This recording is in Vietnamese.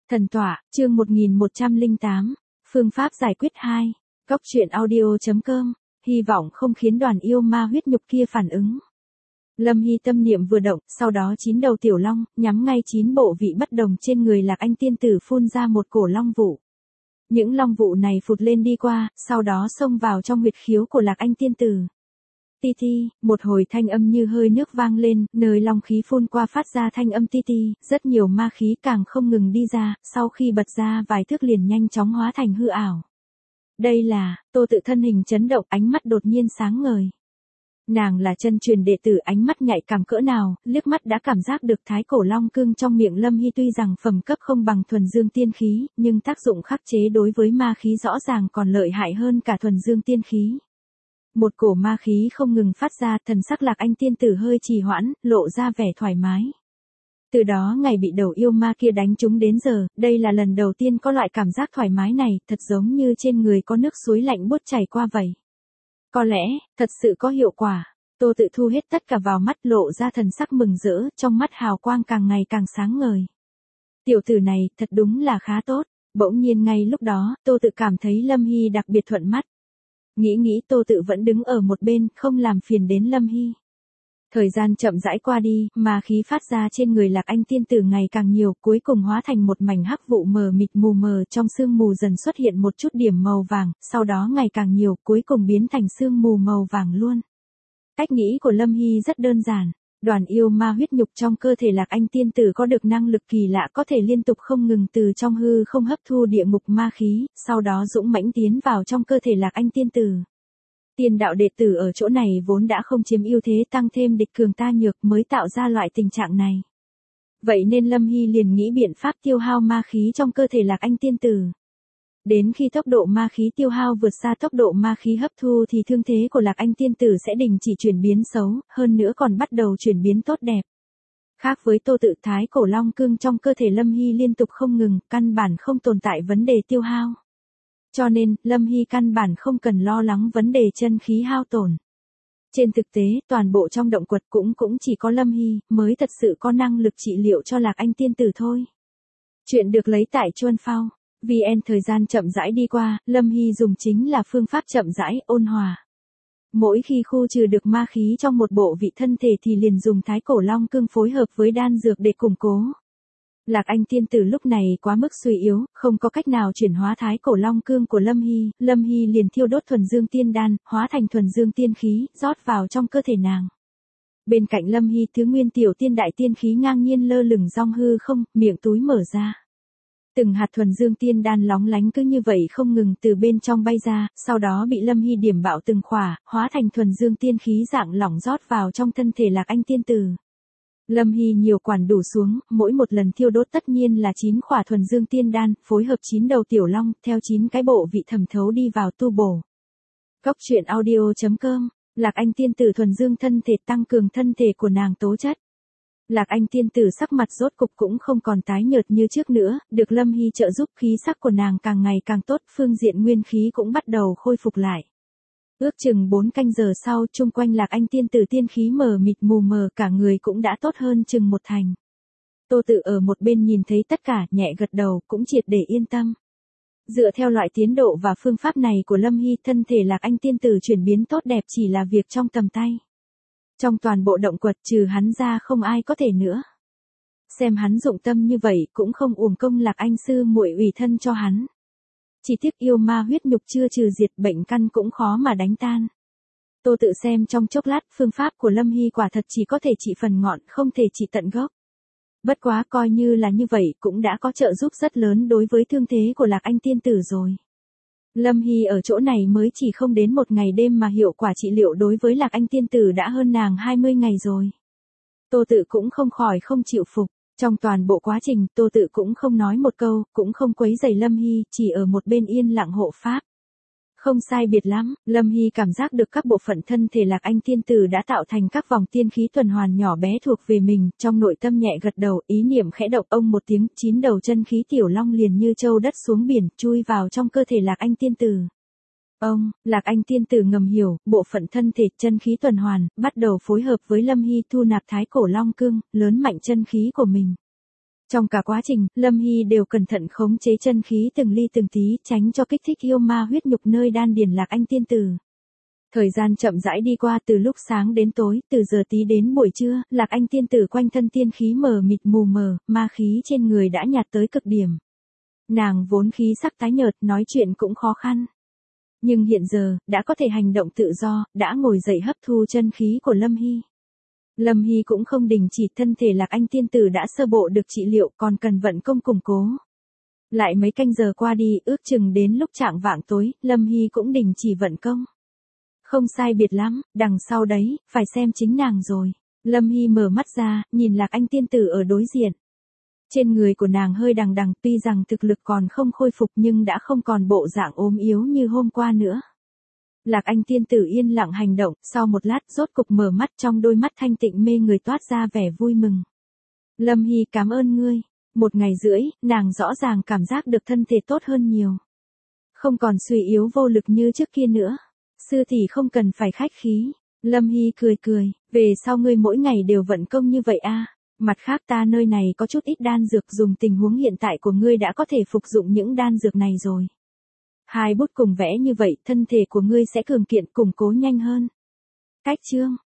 Thần tọa, chương 1108, phương pháp giải quyết 2, Góc truyện audio.com, hy vọng không khiến đoàn yêu ma huyết nhục kia phản ứng. Lâm Hy tâm niệm vừa động, sau đó 9 đầu tiểu long, nhắm ngay 9 bộ vị bất đồng trên người Lạc Anh tiên tử phun ra một cổ long vụ. Những long vụ này phụt lên đi qua, sau đó xông vào trong huyệt khiếu của Lạc Anh tiên tử. Ti ti, một hồi thanh âm như hơi nước vang lên, nơi long khí phun qua phát ra thanh âm ti ti, rất nhiều ma khí càng không ngừng đi ra, sau khi bật ra vài thước liền nhanh chóng hóa thành hư ảo. Đây là, Tô Tự thân hình chấn động, ánh mắt đột nhiên sáng ngời. Nàng là chân truyền đệ tử, ánh mắt nhạy cảm cỡ nào, liếc mắt đã cảm giác được thái cổ long cương trong miệng Lâm Hy tuy rằng phẩm cấp không bằng thuần dương tiên khí, nhưng tác dụng khắc chế đối với ma khí rõ ràng còn lợi hại hơn cả thuần dương tiên khí. Một cổ ma khí không ngừng phát ra, thần sắc Lạc Anh tiên tử hơi trì hoãn, lộ ra vẻ thoải mái. Từ đó ngày bị đầu yêu ma kia đánh trúng đến giờ, đây là lần đầu tiên có loại cảm giác thoải mái này, thật giống như trên người có nước suối lạnh buốt chảy qua vậy. Có lẽ, thật sự có hiệu quả. Tô Tự thu hết tất cả vào mắt, lộ ra thần sắc mừng rỡ, trong mắt hào quang càng ngày càng sáng ngời. Tiểu tử này, thật đúng là khá tốt. Bỗng nhiên ngay lúc đó, Tô Tự cảm thấy Lâm Hy đặc biệt thuận mắt. Nghĩ Tô Tự vẫn đứng ở một bên, không làm phiền đến Lâm Hy. Thời gian chậm rãi qua đi, ma khí phát ra trên người Lạc Anh tiên tử ngày càng nhiều, cuối cùng hóa thành một mảnh hắc vụ mờ mịt mù mờ, trong sương mù dần xuất hiện một chút điểm màu vàng, sau đó ngày càng nhiều, cuối cùng biến thành sương mù màu vàng luôn. Cách nghĩ của Lâm Hy rất đơn giản. Đoàn yêu ma huyết nhục trong cơ thể Lạc Anh tiên tử có được năng lực kỳ lạ, có thể liên tục không ngừng từ trong hư không hấp thu địa ngục ma khí, sau đó dũng mãnh tiến vào trong cơ thể Lạc Anh tiên tử. Tiên đạo đệ tử ở chỗ này vốn đã không chiếm ưu thế, tăng thêm địch cường ta nhược mới tạo ra loại tình trạng này. Vậy nên Lâm Hy liền nghĩ biện pháp tiêu hao ma khí trong cơ thể Lạc Anh tiên tử. Đến khi tốc độ ma khí tiêu hao vượt xa tốc độ ma khí hấp thu thì thương thế của Lạc Anh tiên tử sẽ đình chỉ chuyển biến xấu, hơn nữa còn bắt đầu chuyển biến tốt đẹp. Khác với Tô Tự, thái cổ long cương trong cơ thể Lâm Hy liên tục không ngừng, căn bản không tồn tại vấn đề tiêu hao. Cho nên, Lâm Hy căn bản không cần lo lắng vấn đề chân khí hao tổn. Trên thực tế, toàn bộ trong động quật cũng chỉ có Lâm Hy mới thật sự có năng lực trị liệu cho Lạc Anh tiên tử thôi. Chuyện được lấy tại Chuân Phao. VN. Thời gian chậm rãi đi qua, Lâm Hy dùng chính là phương pháp chậm rãi, ôn hòa. Mỗi khi khu trừ được ma khí trong một bộ vị thân thể thì liền dùng thái cổ long cương phối hợp với đan dược để củng cố. Lạc Anh tiên tử lúc này quá mức suy yếu, không có cách nào chuyển hóa thái cổ long cương của Lâm Hy liền thiêu đốt thuần dương tiên đan, hóa thành thuần dương tiên khí, rót vào trong cơ thể nàng. Bên cạnh Lâm Hy, thứ nguyên tiểu tiên đại tiên khí ngang nhiên lơ lửng trong hư không, miệng túi mở ra. Từng hạt thuần dương tiên đan lóng lánh cứ như vậy không ngừng từ bên trong bay ra, sau đó bị Lâm Hy điểm bạo từng khỏa, hóa thành thuần dương tiên khí dạng lỏng rót vào trong thân thể Lạc Anh tiên tử. Lâm Hy nhiều quản đủ xuống, mỗi một lần thiêu đốt tất nhiên là 9 khỏa thuần dương tiên đan, phối hợp 9 đầu tiểu long, theo 9 cái bộ vị thẩm thấu đi vào tu bổ. Góc truyện audio.com, Lạc Anh tiên tử thuần dương thân thể tăng cường thân thể của nàng tố chất. Lạc Anh tiên tử sắc mặt rốt cục cũng không còn tái nhợt như trước nữa, được Lâm Hy trợ giúp khí sắc của nàng càng ngày càng tốt, phương diện nguyên khí cũng bắt đầu khôi phục lại. Ước chừng 4 canh giờ sau, chung quanh Lạc Anh tiên tử tiên khí mờ mịt mù mờ, cả người cũng đã tốt hơn chừng 1 thành. Tô Tự ở một bên nhìn thấy tất cả, nhẹ gật đầu, cũng triệt để yên tâm. Dựa theo loại tiến độ và phương pháp này của Lâm Hy, thân thể Lạc Anh tiên tử chuyển biến tốt đẹp chỉ là việc trong tầm tay. Trong toàn bộ động quật trừ hắn ra không ai có thể nữa. Xem hắn dụng tâm như vậy cũng không uổng công Lạc Anh sư muội ủy thân cho hắn. Chỉ tiếc yêu ma huyết nhục chưa trừ diệt, bệnh căn cũng khó mà đánh tan. Tô Tự xem trong chốc lát, phương pháp của Lâm Hy quả thật chỉ có thể trị phần ngọn, không thể trị tận gốc. Bất quá coi như là như vậy cũng đã có trợ giúp rất lớn đối với thương thế của Lạc Anh tiên tử rồi. Lâm Hy ở chỗ này mới chỉ không đến 1 ngày đêm mà hiệu quả trị liệu đối với Lạc Anh tiên tử đã hơn nàng 20 ngày rồi. Tô Tự cũng không khỏi không chịu phục. Trong toàn bộ quá trình, Tô Tự cũng không nói một câu, cũng không quấy rầy Lâm Hy, chỉ ở một bên yên lặng hộ pháp. Không sai biệt lắm, Lâm Hy cảm giác được các bộ phận thân thể Lạc Anh tiên tử đã tạo thành các vòng tiên khí tuần hoàn nhỏ bé thuộc về mình, trong nội tâm nhẹ gật đầu, ý niệm khẽ động, ông một tiếng, 9 đầu chân khí tiểu long liền như châu đất xuống biển, chui vào trong cơ thể Lạc Anh tiên tử. Lạc Anh tiên tử ngầm hiểu, bộ phận thân thể chân khí tuần hoàn, bắt đầu phối hợp với Lâm Hy thu nạp thái cổ long cương, lớn mạnh chân khí của mình. Trong cả quá trình, Lâm Hy đều cẩn thận khống chế chân khí từng ly từng tí, tránh cho kích thích yêu ma huyết nhục nơi đan điền Lạc Anh tiên tử. Thời gian chậm rãi đi qua, từ lúc sáng đến tối, từ giờ tí đến buổi trưa, Lạc Anh tiên tử quanh thân tiên khí mờ mịt mù mờ, ma khí trên người đã nhạt tới cực điểm. Nàng vốn khí sắc tái nhợt, nói chuyện cũng khó khăn. Nhưng hiện giờ, đã có thể hành động tự do, đã ngồi dậy hấp thu chân khí của Lâm Hy. Lâm Hy cũng không đình chỉ, thân thể Lạc Anh tiên tử đã sơ bộ được trị liệu, còn cần vận công củng cố. Lại mấy canh giờ qua đi, ước chừng đến lúc chạng vạng tối, Lâm Hy cũng đình chỉ vận công. Không sai biệt lắm, đằng sau đấy, phải xem chính nàng rồi. Lâm Hy mở mắt ra, nhìn Lạc Anh tiên tử ở đối diện. Trên người của nàng hơi đằng đằng, tuy rằng thực lực còn không khôi phục nhưng đã không còn bộ dạng ốm yếu như hôm qua nữa. Lạc Anh tiên tử yên lặng hành động, sau một lát rốt cục mở mắt, trong đôi mắt thanh tịnh mê người toát ra vẻ vui mừng. Lâm Hy cảm ơn ngươi. 1 ngày rưỡi, nàng rõ ràng cảm giác được thân thể tốt hơn nhiều. Không còn suy yếu vô lực như trước kia nữa. Sư tỷ không cần phải khách khí. Lâm Hy cười cười, về sau ngươi mỗi ngày đều vận công như vậy a. Mặt khác ta nơi này có chút ít đan dược, dùng tình huống hiện tại của ngươi đã có thể phục dụng những đan dược này rồi. 2 bút cùng vẽ như vậy, thân thể của ngươi sẽ cường kiện, củng cố nhanh hơn. Cách chương